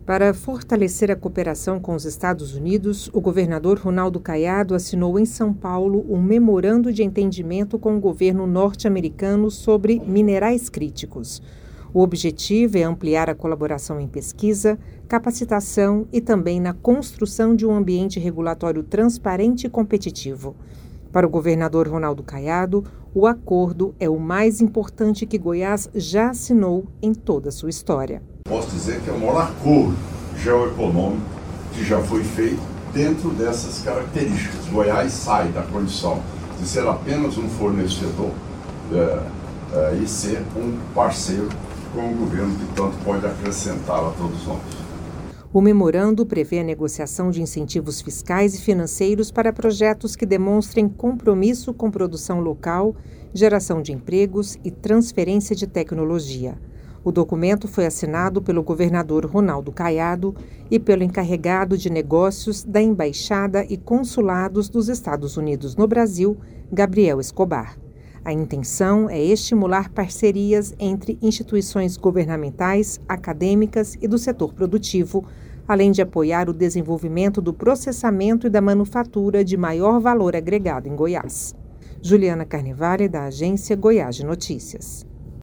Para fortalecer a cooperação com os Estados Unidos, o governador Ronaldo Caiado assinou em São Paulo um memorando de entendimento com o governo norte-americano sobre minerais críticos. O objetivo é ampliar a colaboração em pesquisa, capacitação e também na construção de um ambiente regulatório transparente e competitivo. Para o governador Ronaldo Caiado, o acordo é o mais importante que Goiás já assinou em toda a sua história. Posso dizer que é o maior acordo geoeconômico que já foi feito dentro dessas características. Goiás sai da condição de ser apenas um fornecedor e ser um parceiro com o governo que tanto pode acrescentar a todos nós. O memorando prevê a negociação de incentivos fiscais e financeiros para projetos que demonstrem compromisso com produção local, geração de empregos e transferência de tecnologia. O documento foi assinado pelo governador Ronaldo Caiado e pelo encarregado de negócios da Embaixada e Consulados dos Estados Unidos no Brasil, Gabriel Escobar. A intenção é estimular parcerias entre instituições governamentais, acadêmicas e do setor produtivo, além de apoiar o desenvolvimento do processamento e da manufatura de maior valor agregado em Goiás. Juliana Carnevale, da agência Goiás de Notícias.